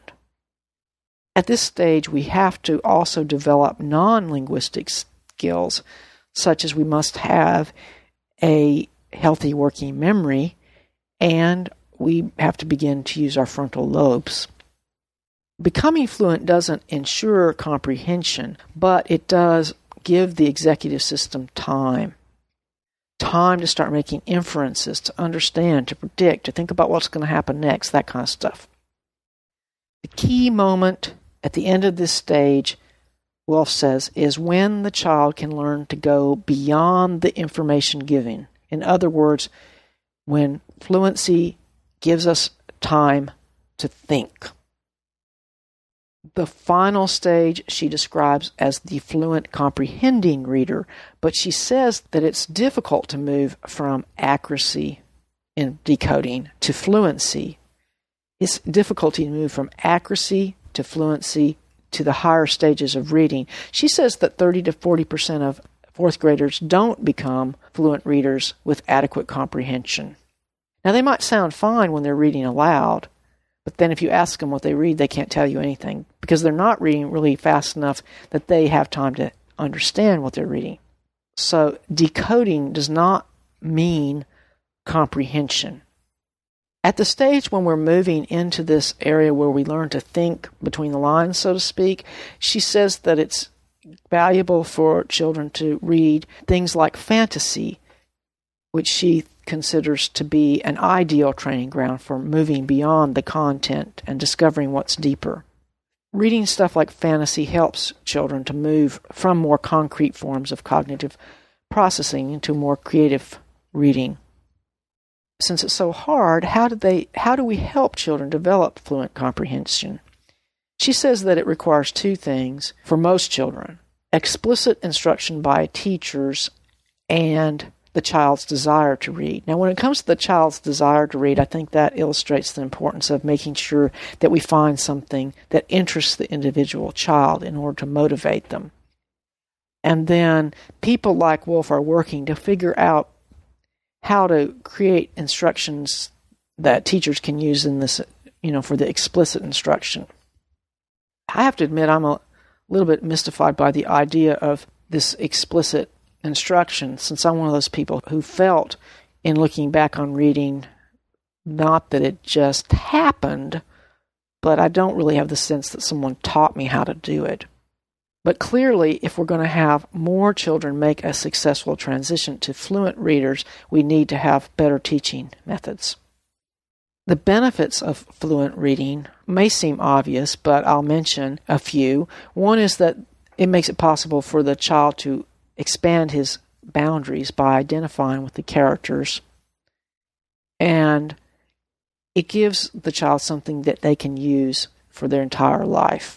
At this stage, we have to also develop non-linguistic skills, such as we must have a healthy working memory, and we have to begin to use our frontal lobes. Becoming fluent doesn't ensure comprehension, but it does give the executive system time to start making inferences, to understand, to predict, to think about what's going to happen next, that kind of stuff. The key moment at the end of this stage, Woolf says, is when the child can learn to go beyond the information giving. In other words, when fluency gives us time to think. The final stage she describes as the fluent comprehending reader, but she says that it's difficult to move from accuracy in decoding to fluency. It's difficulty to move from accuracy to fluency to the higher stages of reading. She says that 30 to 40% of fourth graders don't become fluent readers with adequate comprehension. Now, they might sound fine when they're reading aloud, but then if you ask them what they read, they can't tell you anything because they're not reading really fast enough that they have time to understand what they're reading. So decoding does not mean comprehension. At the stage when we're moving into this area where we learn to think between the lines, so to speak, she says that it's valuable for children to read things like fantasy, which she considers to be an ideal training ground for moving beyond the content and discovering what's deeper. Reading stuff like fantasy helps children to move from more concrete forms of cognitive processing into more creative reading. Since it's so hard, how do we help children develop fluent comprehension? She says that it requires two things for most children: explicit instruction by teachers and the child's desire to read. Now, when it comes to the child's desire to read, I think that illustrates the importance of making sure that we find something that interests the individual child in order to motivate them. And then people like Wolf are working to figure out how to create instructions that teachers can use in this, for the explicit instruction. I have to admit I'm a little bit mystified by the idea of this explicit instruction, since I'm one of those people who felt, in looking back on reading, not that it just happened, but I don't really have the sense that someone taught me how to do it. But clearly, if we're going to have more children make a successful transition to fluent readers, we need to have better teaching methods. The benefits of fluent reading may seem obvious, but I'll mention a few. One is that it makes it possible for the child to expand his boundaries by identifying with the characters, and it gives the child something that they can use for their entire life.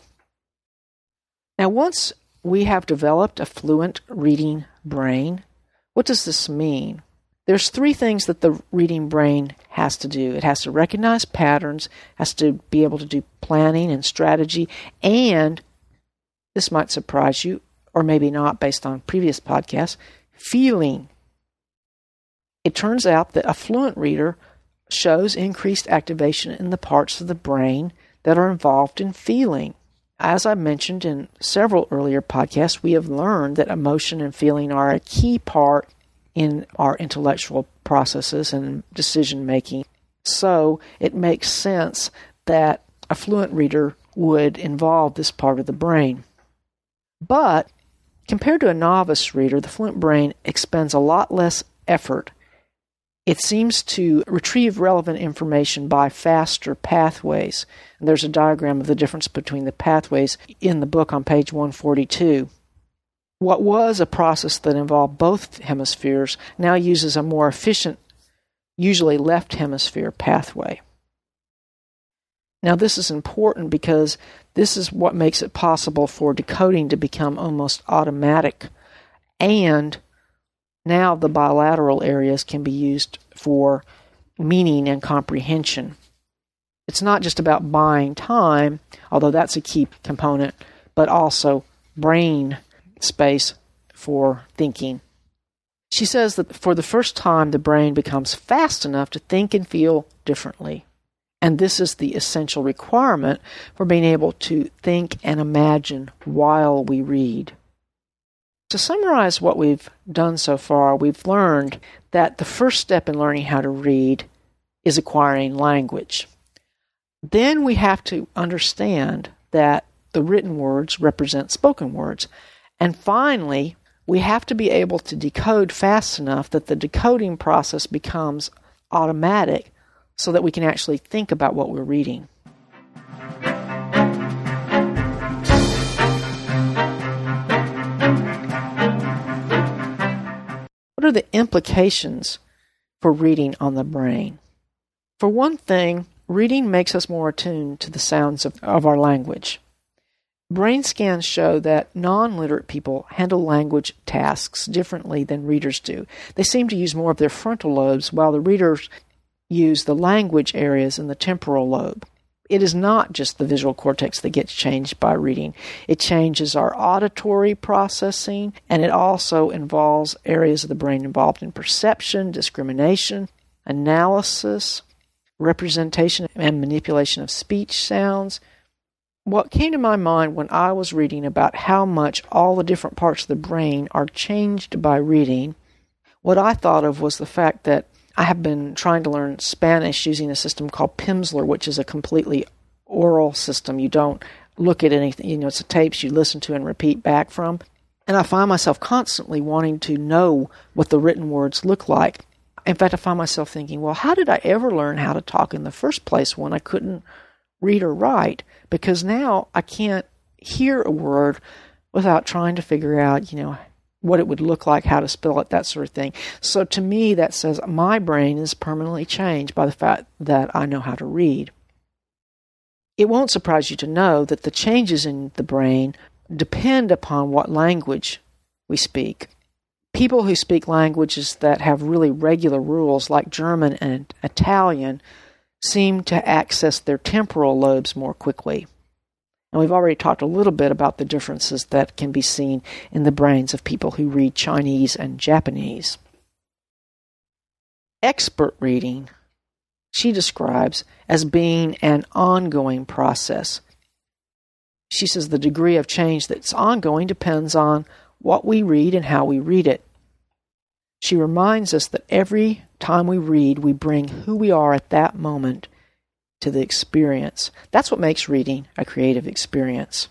Now, once we have developed a fluent reading brain, what does this mean? There's three things that the reading brain has to do. It has to recognize patterns, has to be able to do planning and strategy, and, this might surprise you, or maybe not based on previous podcasts, feeling. It turns out that a fluent reader shows increased activation in the parts of the brain that are involved in feeling. As I mentioned in several earlier podcasts, we have learned that emotion and feeling are a key part in our intellectual processes and decision making. So it makes sense that a fluent reader would involve this part of the brain. But compared to a novice reader, the fluent brain expends a lot less effort. It seems to retrieve relevant information by faster pathways. And there's a diagram of the difference between the pathways in the book on page 142. What was a process that involved both hemispheres now uses a more efficient, usually left hemisphere pathway. Now, this is important because this is what makes it possible for decoding to become almost automatic, and now the bilateral areas can be used for meaning and comprehension. It's not just about buying time, although that's a key component, but also brain space for thinking. She says that for the first time, the brain becomes fast enough to think and feel differently. And this is the essential requirement for being able to think and imagine while we read. To summarize what we've done so far, we've learned that the first step in learning how to read is acquiring language. Then we have to understand that the written words represent spoken words. And finally, we have to be able to decode fast enough that the decoding process becomes automatic so that we can actually think about what we're reading. What are the implications for reading on the brain? For one thing, reading makes us more attuned to the sounds of our language. Brain scans show that non-literate people handle language tasks differently than readers do. They seem to use more of their frontal lobes, while the readers use the language areas in the temporal lobe. It is not just the visual cortex that gets changed by reading. It changes our auditory processing, and it also involves areas of the brain involved in perception, discrimination, analysis, representation and manipulation of speech sounds. What came to my mind when I was reading about how much all the different parts of the brain are changed by reading, what I thought of was the fact that I have been trying to learn Spanish using a system called Pimsleur, which is a completely oral system. You don't look at anything, it's the tapes you listen to and repeat back from. And I find myself constantly wanting to know what the written words look like. In fact, I find myself thinking, well, how did I ever learn how to talk in the first place when I couldn't read or write? Because now I can't hear a word without trying to figure out, what it would look like, how to spell it, that sort of thing. So to me, that says my brain is permanently changed by the fact that I know how to read. It won't surprise you to know that the changes in the brain depend upon what language we speak. People who speak languages that have really regular rules, like German and Italian, seem to access their temporal lobes more quickly. And we've already talked a little bit about the differences that can be seen in the brains of people who read Chinese and Japanese. Expert reading, she describes as being an ongoing process. She says the degree of change that's ongoing depends on what we read and how we read it. She reminds us that every time we read, we bring who we are at that moment to the experience. That's what makes reading a creative experience.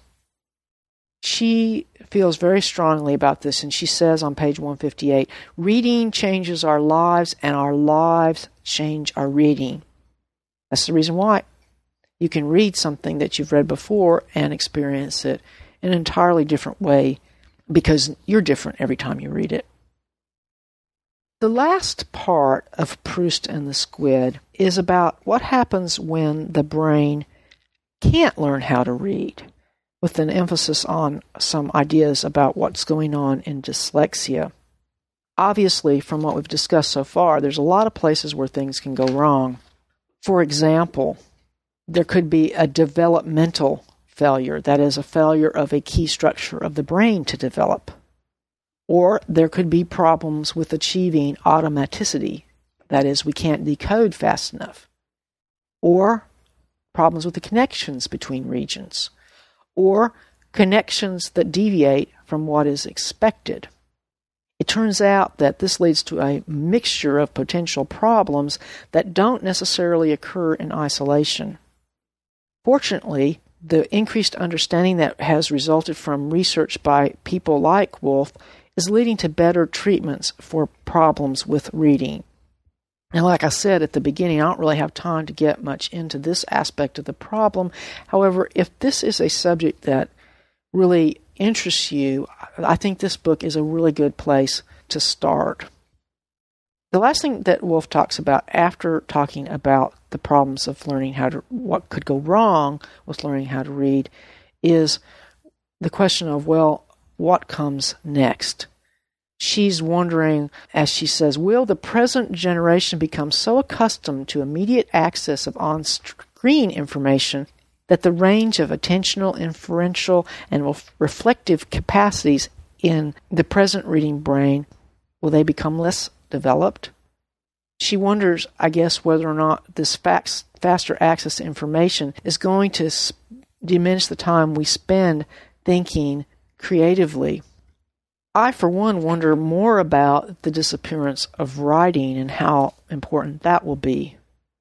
She feels very strongly about this, and she says on page 158, reading changes our lives, and our lives change our reading. That's the reason why you can read something that you've read before and experience it in an entirely different way, because you're different every time you read it. The last part of Proust and the Squid is about what happens when the brain can't learn how to read, with an emphasis on some ideas about what's going on in dyslexia. Obviously, from what we've discussed so far, there's a lot of places where things can go wrong. For example, there could be a developmental failure, that is, a failure of a key structure of the brain to develop. Or there could be problems with achieving automaticity, that is, we can't decode fast enough. Or problems with the connections between regions. Or connections that deviate from what is expected. It turns out that this leads to a mixture of potential problems that don't necessarily occur in isolation. Fortunately, the increased understanding that has resulted from research by people like Wolff is leading to better treatments for problems with reading. And like I said at the beginning, I don't really have time to get much into this aspect of the problem. However, if this is a subject that really interests you, I think this book is a really good place to start. The last thing that Wolff talks about after talking about the problems of learning what could go wrong with learning how to read is the question of, what comes next? She's wondering, as she says, will the present generation become so accustomed to immediate access of on-screen information that the range of attentional, inferential, and reflective capacities in the present reading brain, will they become less developed? She wonders, I guess, whether or not this faster access to information is going to diminish the time we spend thinking creatively. I, for one, wonder more about the disappearance of writing and how important that will be.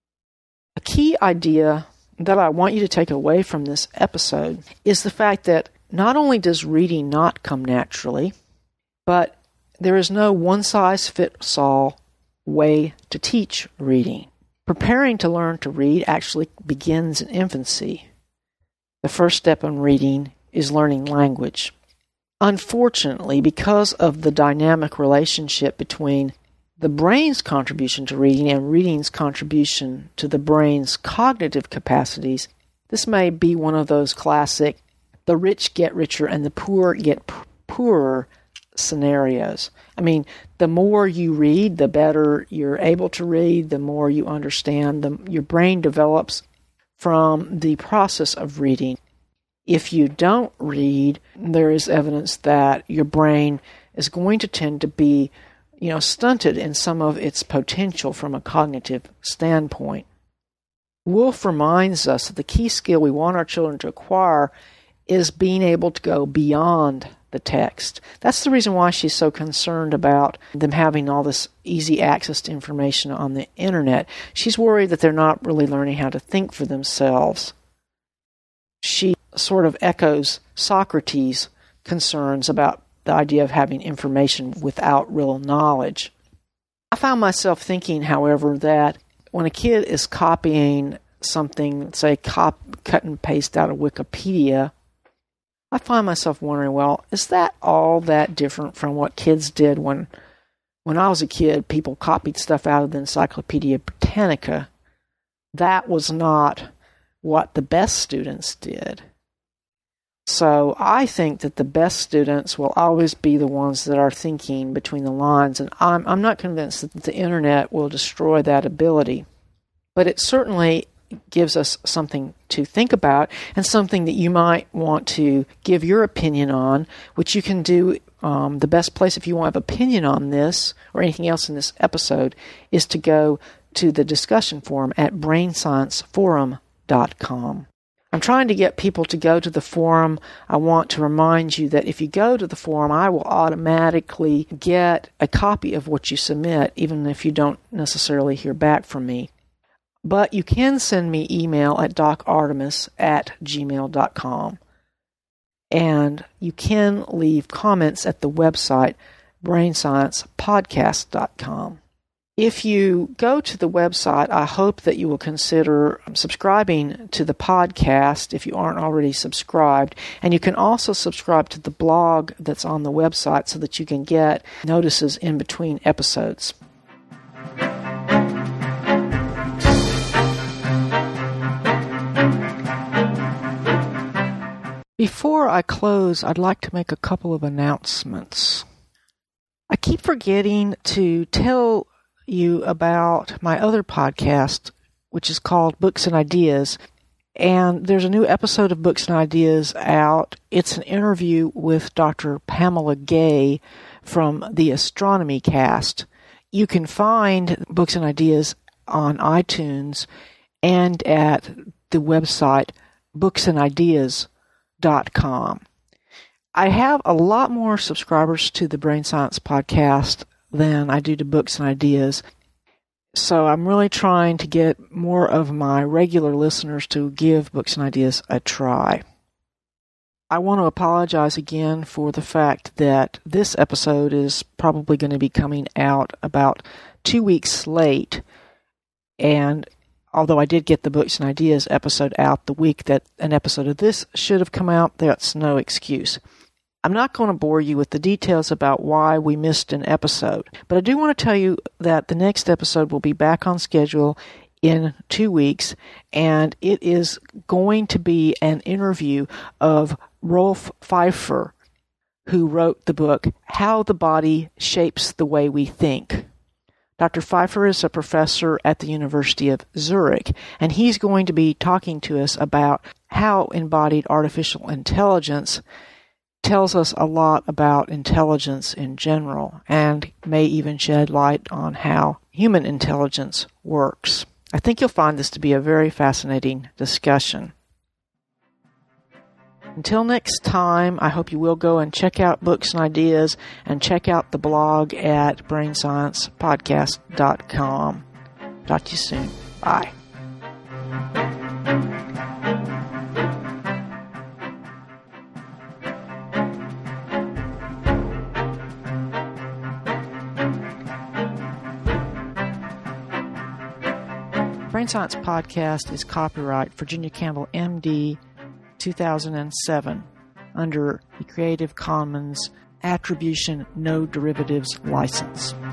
A key idea that I want you to take away from this episode is the fact that not only does reading not come naturally, but there is no one-size-fits-all way to teach reading. Preparing to learn to read actually begins in infancy. The first step in reading is learning language. Unfortunately, because of the dynamic relationship between the brain's contribution to reading and reading's contribution to the brain's cognitive capacities, this may be one of those classic the rich get richer and the poor get poorer scenarios. I mean, the more you read, the better you're able to read, the more you understand, your brain develops from the process of reading. If you don't read, there is evidence that your brain is going to tend to be, stunted in some of its potential from a cognitive standpoint. Wolf reminds us that the key skill we want our children to acquire is being able to go beyond the text. That's the reason why she's so concerned about them having all this easy access to information on the internet. She's worried that they're not really learning how to think for themselves. She sort of echoes Socrates' concerns about the idea of having information without real knowledge. I found myself thinking, however, that when a kid is copying something, say cut and paste out of Wikipedia, I find myself wondering, well, is that all that different from what kids did when I was a kid? People copied stuff out of the Encyclopedia Britannica. That was not what the best students did. So I think that the best students will always be the ones that are thinking between the lines, and I'm not convinced that the internet will destroy that ability. But it certainly gives us something to think about and something that you might want to give your opinion on, which you can do. The best place if you want to have opinion on this or anything else in this episode is to go to the discussion forum at brainscienceforum.com. I'm trying to get people to go to the forum. I want to remind you that if you go to the forum, I will automatically get a copy of what you submit, even if you don't necessarily hear back from me. But you can send me email at docartemis@gmail.com. And you can leave comments at the website brainsciencepodcast.com. If you go to the website, I hope that you will consider subscribing to the podcast if you aren't already subscribed. And you can also subscribe to the blog that's on the website so that you can get notices in between episodes. Before I close, I'd like to make a couple of announcements. I keep forgetting to tell you about my other podcast, which is called Books and Ideas. And there's a new episode of Books and Ideas out. It's an interview with Dr. Pamela Gay from the Astronomy Cast. You can find Books and Ideas on iTunes and at the website booksandideas.com. I have a lot more subscribers to the Brain Science Podcast than I do to Books and Ideas. So I'm really trying to get more of my regular listeners to give Books and Ideas a try. I want to apologize again for the fact that this episode is probably going to be coming out about 2 weeks late. And although I did get the Books and Ideas episode out the week that an episode of this should have come out, that's no excuse. I'm not going to bore you with the details about why we missed an episode, but I do want to tell you that the next episode will be back on schedule in 2 weeks, and it is going to be an interview of Rolf Pfeiffer, who wrote the book, How the Body Shapes the Way We Think. Dr. Pfeiffer is a professor at the University of Zurich, and he's going to be talking to us about how embodied artificial intelligence tells us a lot about intelligence in general, and may even shed light on how human intelligence works. I think you'll find this to be a very fascinating discussion. Until next time, I hope you will go and check out Books and Ideas and check out the blog at brainsciencepodcast.com. Talk to you soon. Bye. Brain Science Podcast is copyright Virginia Campbell, MD, 2007, under the Creative Commons Attribution No Derivatives license.